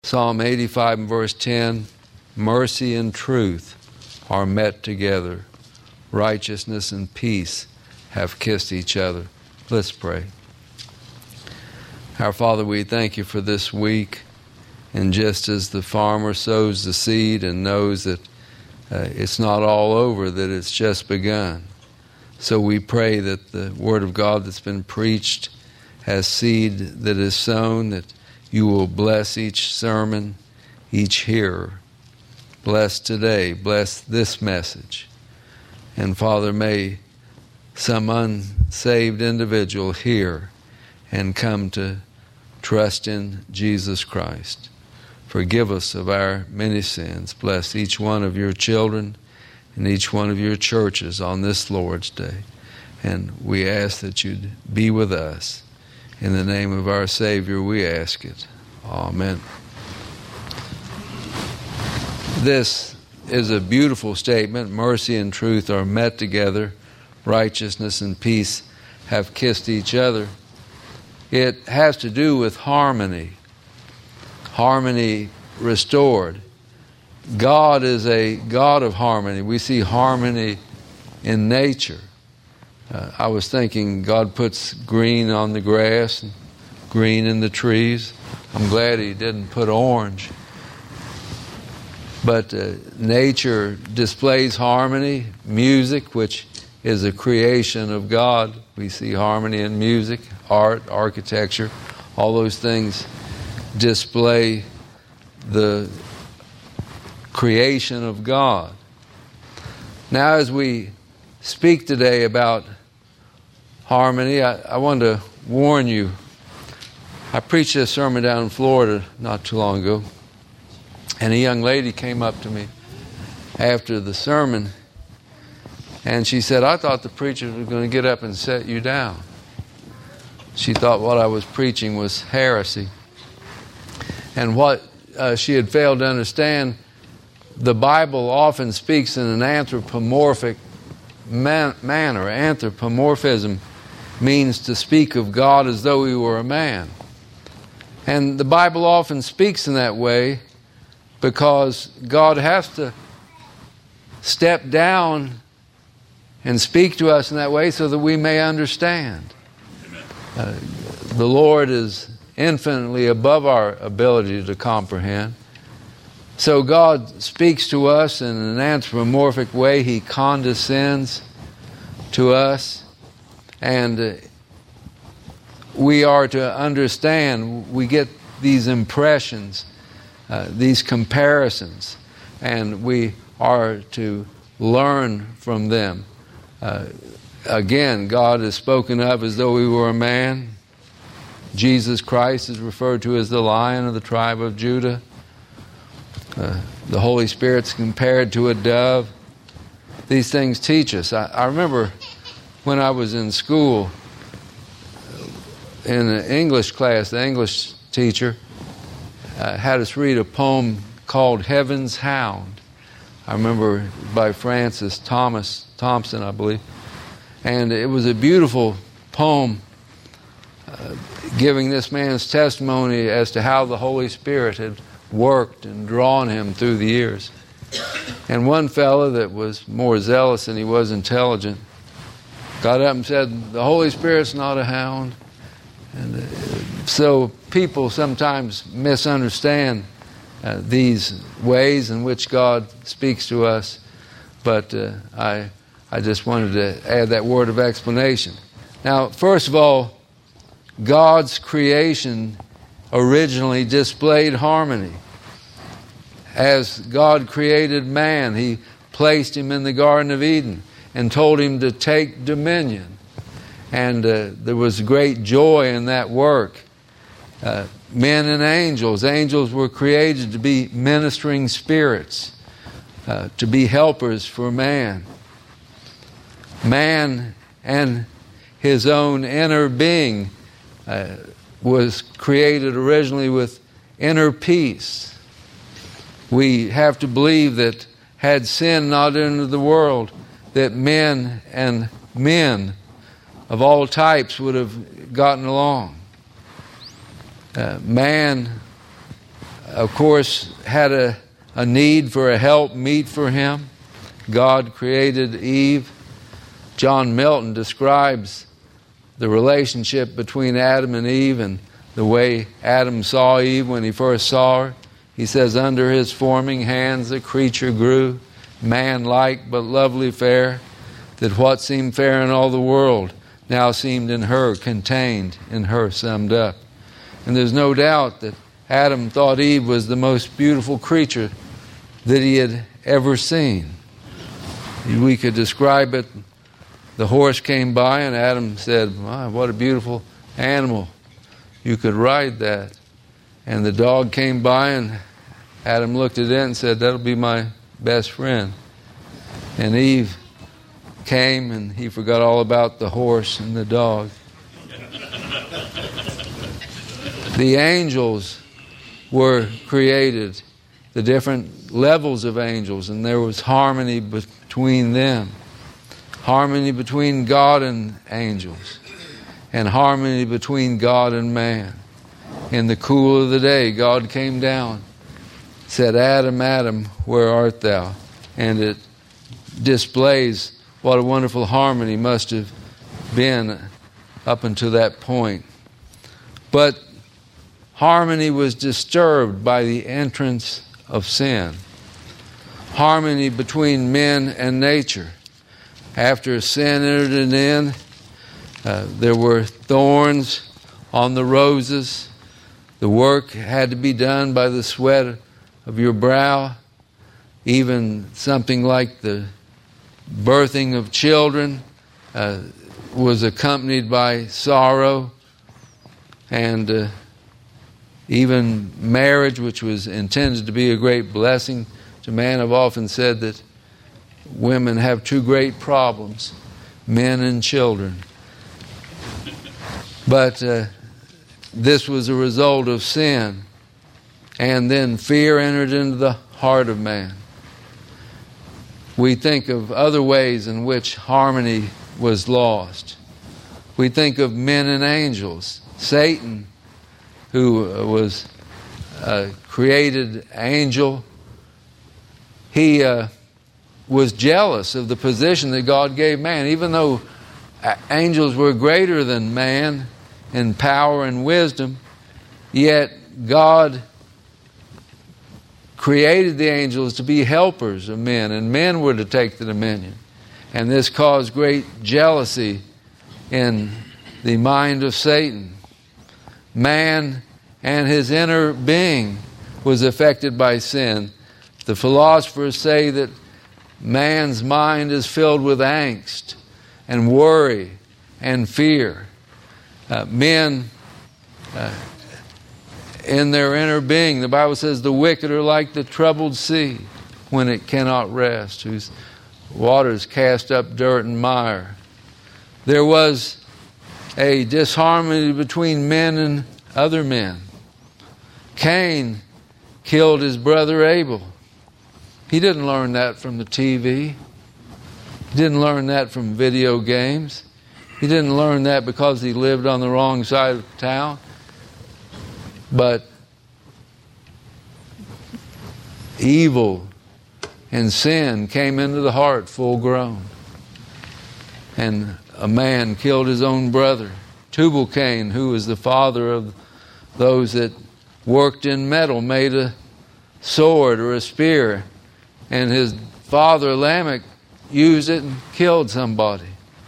Psalm 85 and verse 10, mercy and truth are met together. Righteousness and peace have kissed each other. Let's pray. Our Father, we thank you for this week. And just as the farmer sows the seed and knows that it's not all over, that it's just begun. So we pray that the Word of God that's been preached has seed that is sown, that you will bless each sermon, each hearer. Bless today, bless this message. And Father, may some unsaved individual hear and come to trust in Jesus Christ. Forgive us of our many sins. Bless each one of your children and each one of your churches on this Lord's Day. And we ask that you'd be with us. In the name of our Savior, we ask it. Amen. This is a beautiful statement. Mercy and truth are met together. Righteousness and peace have kissed each other. It has to do with harmony. Harmony restored. God is a God of harmony. We see harmony in nature. I was thinking God puts green on the grass and green in the trees. I'm glad He didn't put orange. But nature displays harmony. Music, which is a creation of God. We see harmony in music, art, architecture. All those things display the creation of God. Now, as we speak today about harmony, I want to warn you. I preached a sermon down in Florida not too long ago, and a young lady came up to me after the sermon, and she said, I thought the preacher was going to get up and set you down. She thought what I was preaching was heresy. And what she had failed to understand, the Bible often speaks in an anthropomorphic manner. Anthropomorphism means to speak of God as though He were a man. And the Bible often speaks in that way because God has to step down and speak to us in that way so that we may understand. The Lord is infinitely above our ability to comprehend. So God speaks to us in an anthropomorphic way. He condescends to us. And we are to understand, we get these impressions, these comparisons, and we are to learn from them. Again, God is spoken of as though He were a man. Jesus Christ is referred to as the Lion of the tribe of Judah. The Holy Spirit's compared to a dove. These things teach us. I remember when I was in school, in an English class, the English teacher had us read a poem called Heaven's Hound. I remember by Francis Thompson, I believe. And it was a beautiful poem giving this man's testimony as to how the Holy Spirit had worked and drawn him through the years. And one fellow that was more zealous than he was intelligent got up and said, the Holy Spirit's not a hound. And so people sometimes misunderstand these ways in which God speaks to us. But I just wanted to add that word of explanation. Now, first of all, God's creation originally displayed harmony. As God created man, He placed him in the Garden of Eden and told him to take dominion. And there was great joy in that work. Men and angels. Angels were created to be ministering spirits, to be helpers for man. Man and his own inner being was created originally with inner peace. We have to believe that had sin not entered the world, that men and men of all types would have gotten along. Man of course, had a need for a help meet for him. God created Eve. John Milton describes the relationship between Adam and Eve and the way Adam saw Eve when he first saw her. He says, under his forming hands the creature grew, man-like but lovely fair, that what seemed fair in all the world now seemed in her, contained in her, summed up. And there's no doubt that Adam thought Eve was the most beautiful creature that he had ever seen. We could describe it. The horse came by and Adam said, "My, what a beautiful animal. You could ride that." And the dog came by and Adam looked at it and said, "That'll be my best friend." And Eve came and he forgot all about the horse and the dog. The angels were created, the different levels of angels, and there was harmony between them. Harmony between God and angels, and harmony between God and man. In the cool of the day, God came down, said, "Adam, Adam, where art thou?" And it displays what a wonderful harmony must have been up until that point. But harmony was disturbed by the entrance of sin. Harmony between men and nature. After sin entered it in, there were thorns on the roses. The work had to be done by the sweat of your brow. Even something like the birthing of children was accompanied by sorrow. And even marriage, which was intended to be a great blessing to man, I've often said that women have two great problems, men and children. But this was a result of sin. And then fear entered into the heart of man. We think of other ways in which harmony was lost. We think of men and angels. Satan, who was a created angel, he was jealous of the position that God gave man. Even though angels were greater than man in power and wisdom, yet God created the angels to be helpers of men, and men were to take the dominion. And this caused great jealousy in the mind of Satan. Man and his inner being was affected by sin. The philosophers say that man's mind is filled with angst and worry and fear. Men, in their inner being, the Bible says, the wicked are like the troubled sea when it cannot rest, whose waters cast up dirt and mire. There was a disharmony between men and other men. Cain killed his brother Abel. He didn't learn that from the TV. He didn't learn that from video games. He didn't learn that because he lived on the wrong side of town. But evil and sin came into the heart full grown. And a man killed his own brother. Tubal-Cain, who was the father of those that worked in metal, made a sword or a spear, and his father Lamech used it and killed somebody.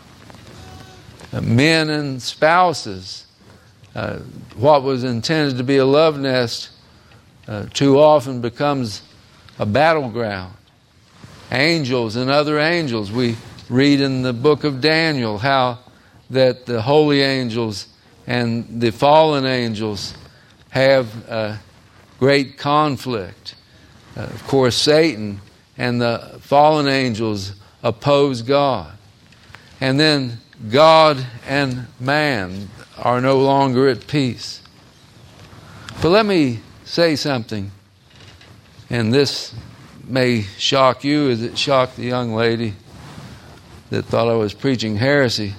Men and spouses, what was intended to be a love nest too often becomes a battleground. Angels and other angels, we read in the book of Daniel how that the holy angels and the fallen angels have great conflict. Of course, Satan and the fallen angels oppose God. And then God and man are no longer at peace. But let me say something, and this may shock you as it shocked the young lady that thought I was preaching heresy.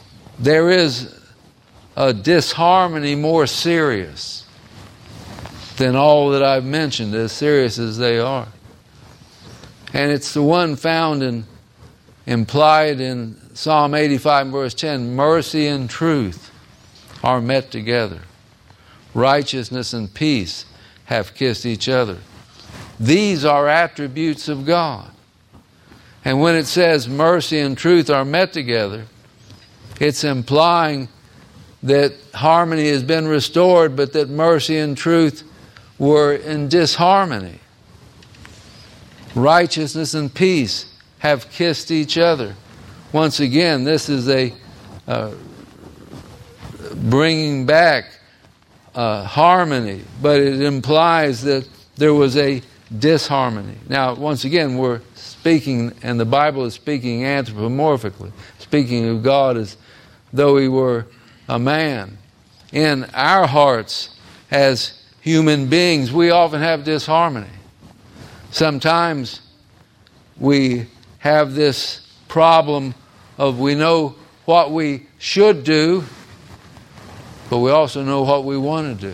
There is a disharmony more serious than all that I've mentioned, as serious as they are. And it's the one found and implied in Psalm 85 verse 10. Mercy and truth are met together. Righteousness and peace have kissed each other. These are attributes of God. And when it says mercy and truth are met together, it's implying that harmony has been restored, but that mercy and truth were in disharmony. Righteousness and peace have kissed each other. Once again, this is a bringing back harmony, but it implies that there was a disharmony. Now, once again, we're speaking, and the Bible is speaking anthropomorphically, speaking of God as though He were a man. In our hearts, as human beings, we often have disharmony. Sometimes we have this problem of we know what we should do, but we also know what we want to do.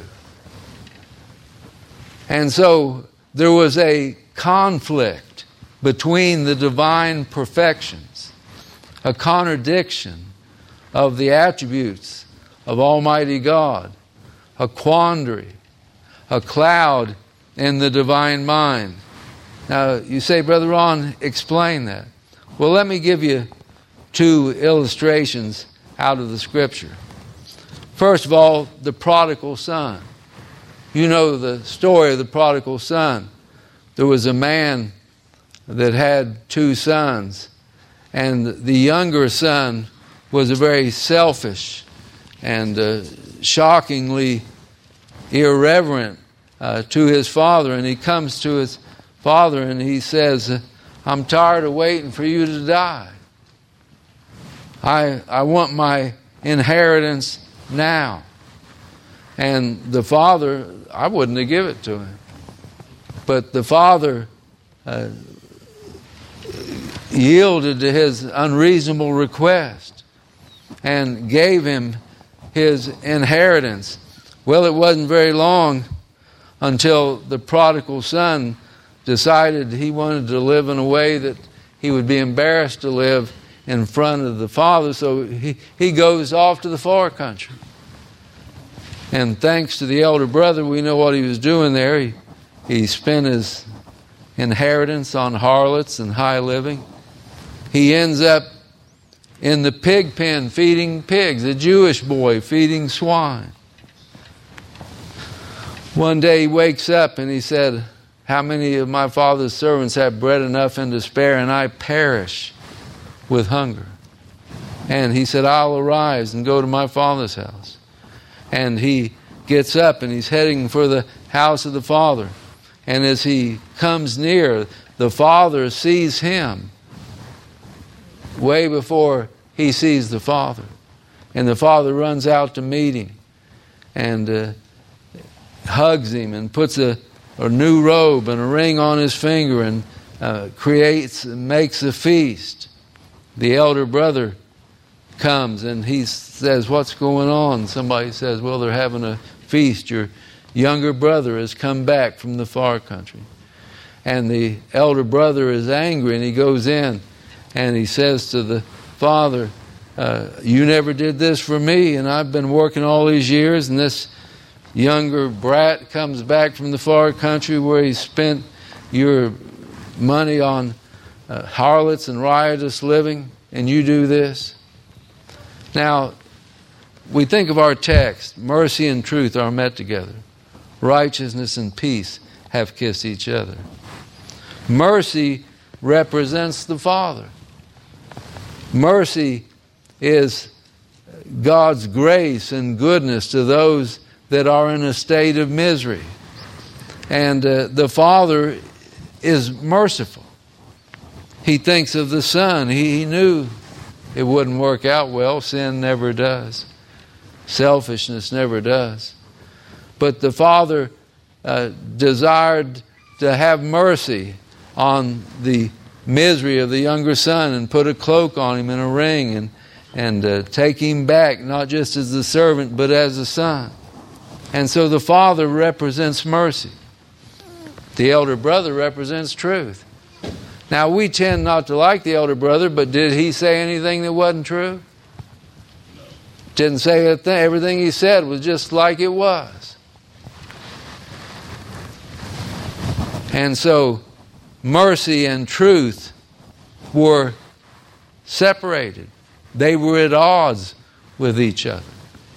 And so there was a conflict between the divine perfections, a contradiction of the attributes of Almighty God, a quandary, a cloud in the divine mind. Now, you say, Brother Ron, explain that. Well, let me give you two illustrations out of the Scripture. First of all, the prodigal son. You know the story of the prodigal son. There was a man that had two sons, and the younger son was a very selfish and shockingly irreverent to his father. And he comes to his father and he says, I'm tired of waiting for you to die. I want my inheritance now. And the father, I wouldn't have given it to him. But the father yielded to his unreasonable request and gave him his inheritance. Well, it wasn't very long until the prodigal son decided he wanted to live in a way that he would be embarrassed to live in front of the father, so he goes off to the far country. And thanks to the elder brother, we know what he was doing there. He spent his inheritance on harlots and high living. He ends up in the pig pen feeding pigs, a Jewish boy feeding swine. One day he wakes up and he said, how many of my father's servants have bread enough and to spare, and I perish with hunger? And he said, I'll arise and go to my father's house. And he gets up and he's heading for the house of the father. And as he comes near, the father sees him way before he sees the father. And the father runs out to meet him and hugs him and puts a new robe and a ring on his finger and makes a feast. The elder brother comes and he says, what's going on? Somebody says, well, they're having a feast. Your younger brother has come back from the far country. And the elder brother is angry and he goes in and he says to the father, you never did this for me, and I've been working all these years, and this younger brat comes back from the far country where he spent your money on harlots and riotous living, and you do this? Now, we think of our text, mercy and truth are met together. Righteousness and peace have kissed each other. Mercy represents the Father. Mercy is God's grace and goodness to those that are in a state of misery. And the Father is merciful. He thinks of the Son. He knew it wouldn't work out well. Sin never does. Selfishness never does. But the Father desired to have mercy on the misery of the younger son and put a cloak on him and a ring and take him back, not just as the servant, but as a son. And so the father represents mercy. The elder brother represents truth. Now, we tend not to like the elder brother, but did he say anything that wasn't true? Didn't say a thing. Everything he said was just like it was. And so, mercy and truth were separated. They were at odds with each other.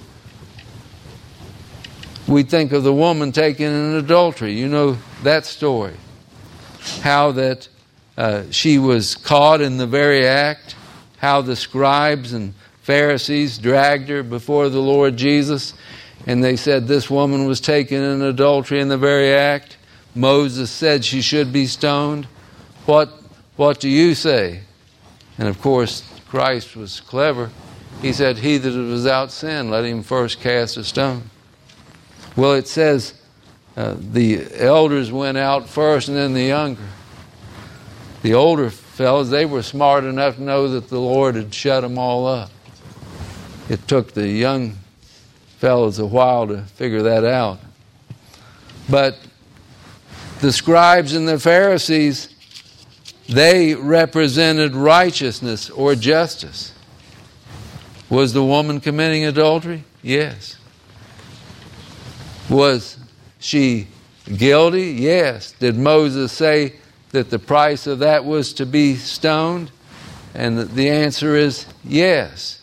We think of the woman taken in adultery. You know that story. How that she was caught in the very act. How the scribes and Pharisees dragged her before the Lord Jesus. And they said this woman was taken in adultery in the very act. Moses said she should be stoned. What do you say? And of course, Christ was clever. He said, he that is without sin, let him first cast a stone. Well, it says the elders went out first and then the younger. The older fellows, they were smart enough to know that the Lord had shut them all up. It took the young fellows a while to figure that out. But the scribes and the Pharisees, they represented righteousness or justice. Was the woman committing adultery? Yes. Was she guilty? Yes. Did Moses say that the price of that was to be stoned? And the answer is yes.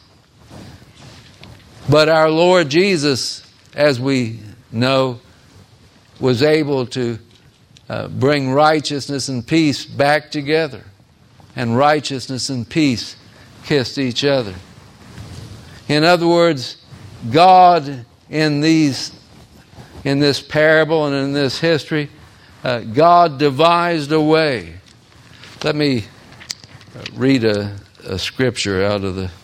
But our Lord Jesus, as we know, was able to bring righteousness and peace back together. And righteousness and peace kissed each other. In other words, God in this parable and in this history, God devised a way. Let me read a scripture out of the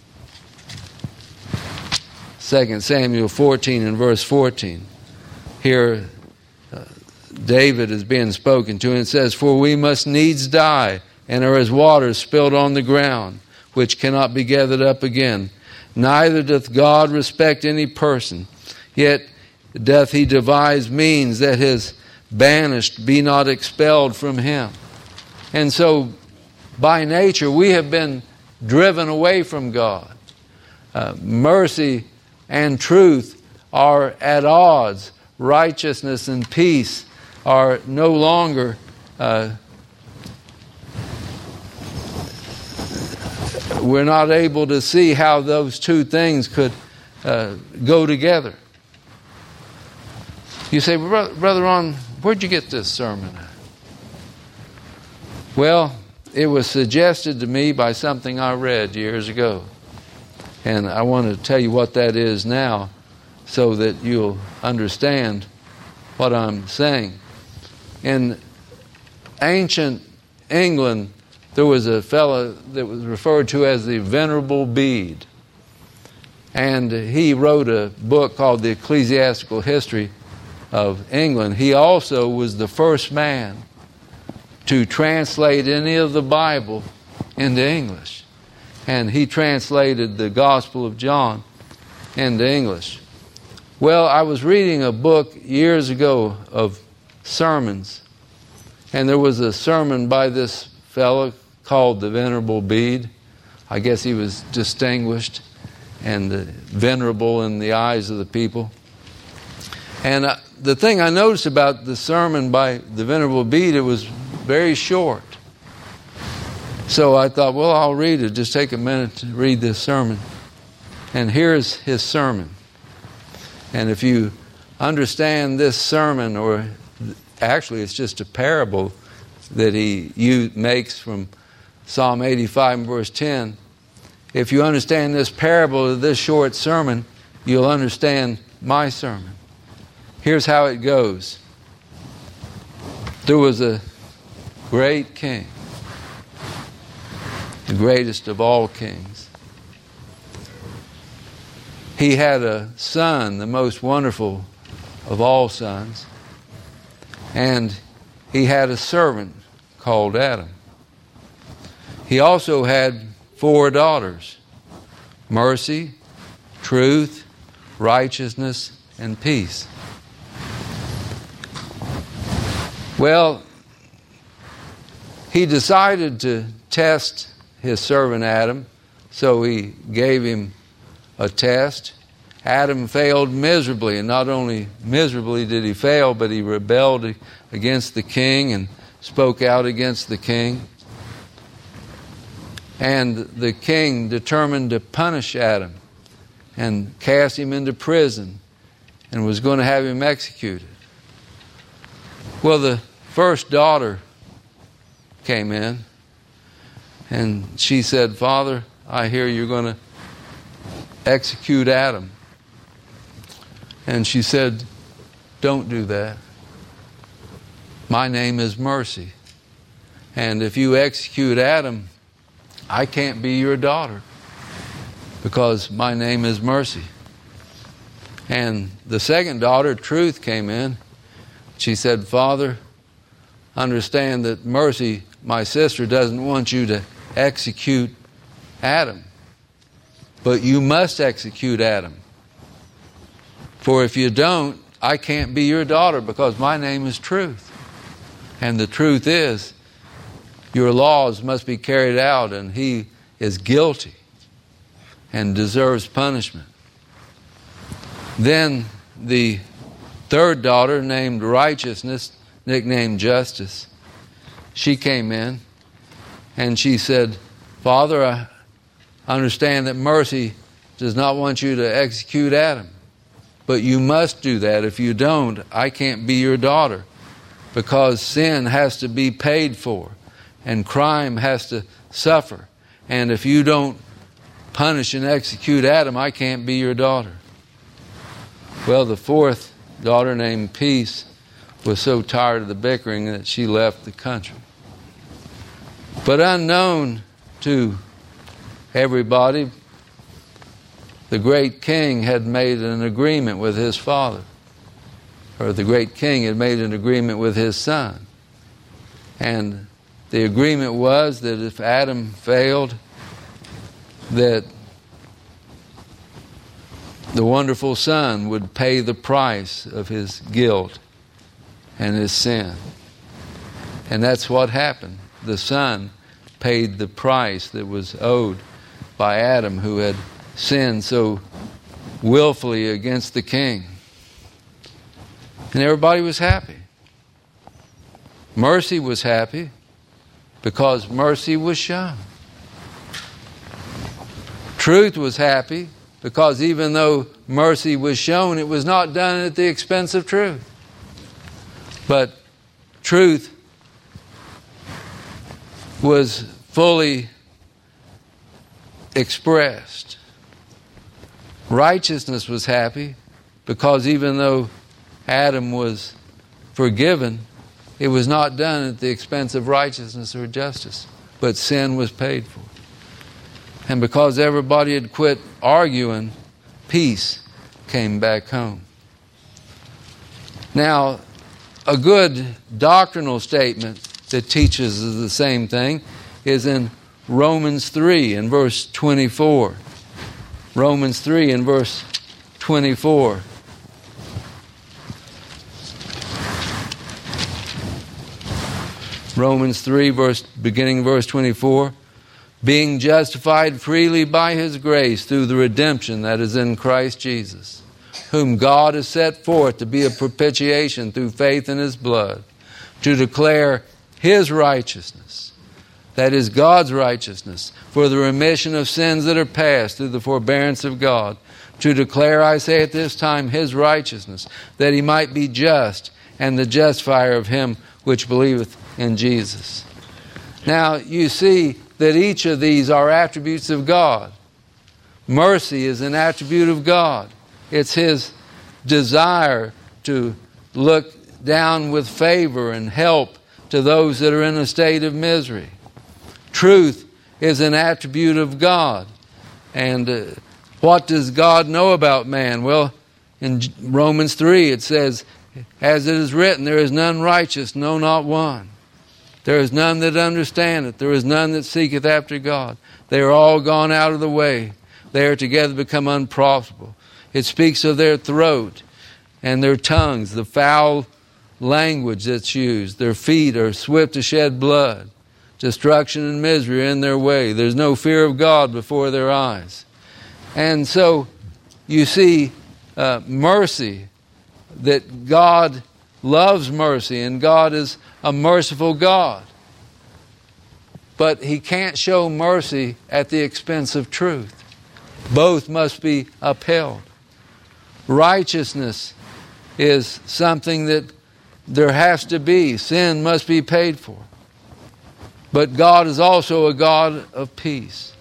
2 Samuel 14 and verse 14. Here, David is being spoken to, and it says, "For we must needs die, and are as waters spilled on the ground, which cannot be gathered up again. Neither doth God respect any person, yet doth he devise means that his banished be not expelled from him." And so, by nature, we have been driven away from God. Mercy and truth are at odds. Righteousness and peace are no longer we're not able to see how those two things could go together. You say, Brother Ron, where'd you get this sermon at? Well, it was suggested to me by something I read years ago. And I want to tell you what that is now so that you'll understand what I'm saying. In ancient England, there was a fellow that was referred to as the Venerable Bede. And he wrote a book called The Ecclesiastical History of England. He also was the first man to translate any of the Bible into English. And he translated the Gospel of John into English. Well, I was reading a book years ago of sermons, and there was a sermon by this fellow called the Venerable Bede. I guess he was distinguished and venerable in the eyes of the people. And the thing I noticed about the sermon by the Venerable Bede, it was very short. So I thought, well, I'll read it. Just take a minute to read this sermon. And here's his sermon. And if you understand this sermon, or actually it's just a parable that he makes from Psalm 85 and verse 10. If you understand this parable of this short sermon, you'll understand my sermon. Here's how it goes. There was a great king, the greatest of all kings. He had a son, the most wonderful of all sons, and he had a servant called Adam. He also had 4 daughters: mercy, truth, righteousness, and peace. Well, he decided to test his servant Adam, so he gave him a test. Adam failed miserably, and not only miserably did he fail, but he rebelled against the king and spoke out against the king. And the king determined to punish Adam and cast him into prison and was going to have him executed. Well, the first daughter came in and she said, "Father, I hear you're going to execute Adam." And she said, "Don't do that. My name is Mercy. And if you execute Adam, I can't be your daughter because my name is Mercy." And the second daughter, Truth, came in. She said, "Father, understand that Mercy, my sister, doesn't want you to execute Adam. But you must execute Adam. For if you don't, I can't be your daughter because my name is Truth. And the truth is, your laws must be carried out, and he is guilty and deserves punishment." Then the third daughter, named Righteousness, nicknamed Justice, she came in and she said, "Father, I understand that Mercy does not want you to execute Adam, but you must do that. If you don't, I can't be your daughter because sin has to be paid for and crime has to suffer. And if you don't punish and execute Adam, I can't be your daughter." Well, the fourth daughter, named Peace, was so tired of the bickering that she left the country. But unknown to everybody, the great king had made an agreement with his father, or the great king had made an agreement with his son. And the agreement was that if Adam failed, that the wonderful son would pay the price of his guilt and his sin. And that's what happened. The son paid the price that was owed by Adam, who had sinned so willfully against the king. And everybody was happy. Mercy was happy because mercy was shown. Truth was happy because even though mercy was shown, it was not done at the expense of truth. But truth was fully expressed. Righteousness was happy because even though Adam was forgiven, it was not done at the expense of righteousness or justice, but sin was paid for. And because everybody had quit arguing, peace came back home. Now, a good doctrinal statement that teaches the same thing is in Romans 3 in verse 24. Romans 3 in verse 24. Romans 3, beginning verse 24. "Being justified freely by His grace through the redemption that is in Christ Jesus, whom God has set forth to be a propitiation through faith in His blood, to declare His righteousness," that is God's righteousness, "for the remission of sins that are past through the forbearance of God, to declare, I say at this time, His righteousness, that He might be just and the justifier of him which believeth in Jesus." Now, you see that each of these are attributes of God. Mercy is an attribute of God. It's His desire to look down with favor and help to those that are in a state of misery. Truth is an attribute of God. And what does God know about man? Well, in Romans 3 it says, "As it is written, there is none righteous, no, not one. There is none that understandeth. There is none that seeketh after God. They are all gone out of the way. They are together become unprofitable." It speaks of their throat. and their tongues, the foul language that's used. Their feet are swift to shed blood. Destruction and misery are in their way. There's no fear of God before their eyes. And so you see mercy, that God loves mercy, and God is a merciful God. But He can't show mercy at the expense of truth. Both must be upheld. Righteousness is something that there has to be. Sin must be paid for. But God is also a God of peace.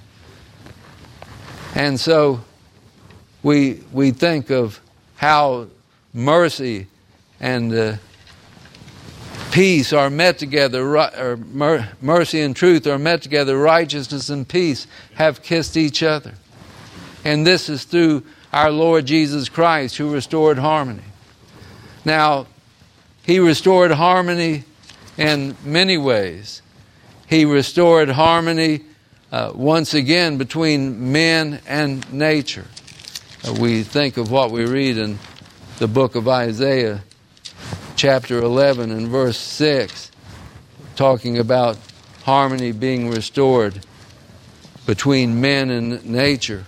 And so we think of how mercy and peace are met together, or mercy and truth are met together. Righteousness and peace have kissed each other. And this is through our Lord Jesus Christ, who restored harmony. Now, He restored harmony in many ways. He restored harmony once again between men and nature. We think of what we read in the book of Isaiah, chapter 11 and verse 6, talking about harmony being restored between men and nature.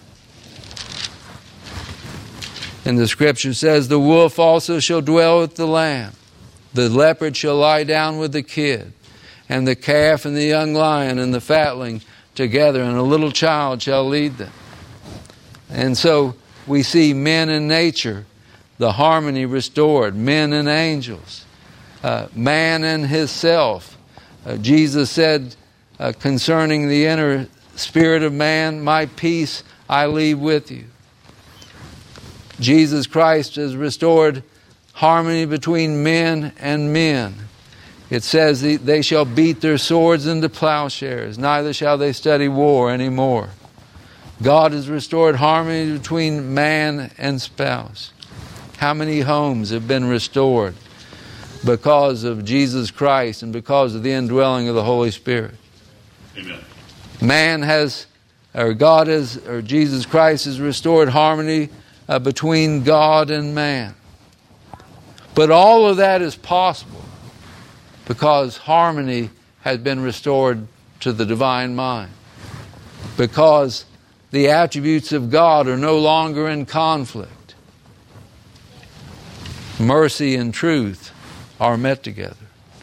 And the scripture says, "The wolf also shall dwell with the lamb. The leopard shall lie down with the kid, and the calf and the young lion and the fatling together, and a little child shall lead them." And so we see men and nature, the harmony restored, men and angels, man and his self. Jesus said concerning the inner spirit of man, "My peace I leave with you." Jesus Christ has restored harmony between men and men. It says they shall beat their swords into plowshares, neither shall they study war anymore. God has restored harmony between man and spouse. How many homes have been restored because of Jesus Christ and because of the indwelling of the Holy Spirit? Amen. Jesus Christ has restored harmony between God and man. But all of that is possible because harmony has been restored to the divine mind. Because the attributes of God are no longer in conflict. Mercy and truth are met together.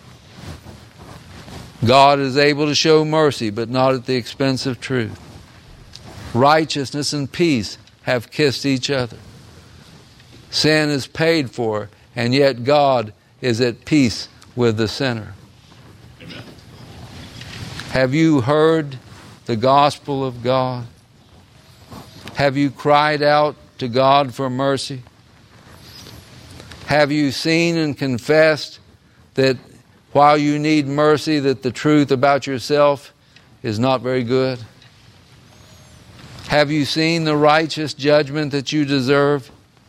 God is able to show mercy, but not at the expense of truth. Righteousness and peace have kissed each other. Sin is paid for, and yet God is at peace with the sinner. Amen. Have you heard the gospel of God? Have you cried out to God for mercy? Have you seen and confessed that while you need mercy, that the truth about yourself is not very good? Have you seen the righteous judgment that you deserve?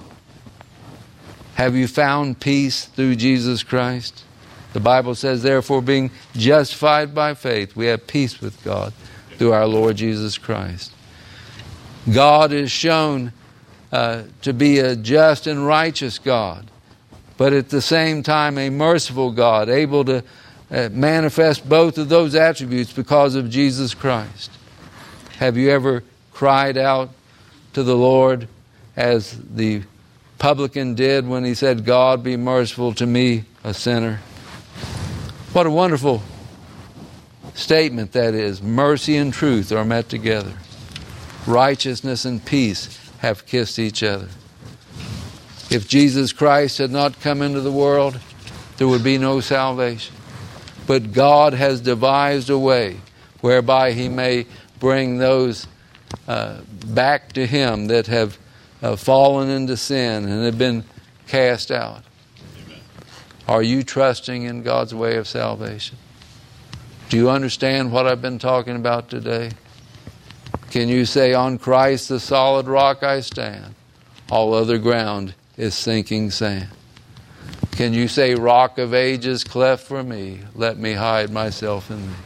Have you found peace through Jesus Christ? The Bible says, therefore, being justified by faith, we have peace with God through our Lord Jesus Christ. God is shown to be a just and righteous God, but at the same time a merciful God, able to manifest both of those attributes because of Jesus Christ. Have you ever cried out to the Lord as the publican did when he said, "God, be merciful to me, a sinner"? What a wonderful statement that is. Mercy and truth are met together. Righteousness and peace have kissed each other. If Jesus Christ had not come into the world, there would be no salvation. But God has devised a way whereby He may bring those back to Him that have fallen into sin and have been cast out. Amen. Are you trusting in God's way of salvation? Do you understand what I've been talking about today? Can you say, "On Christ the solid rock I stand, all other ground is sinking sand"? Can you say, "Rock of ages cleft for me, let me hide myself in thee"?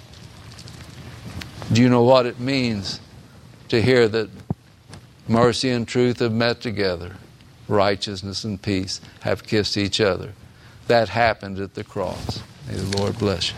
Do you know what it means to hear that mercy and truth have met together? righteousness and peace have kissed each other. That happened at the cross. May the Lord bless you.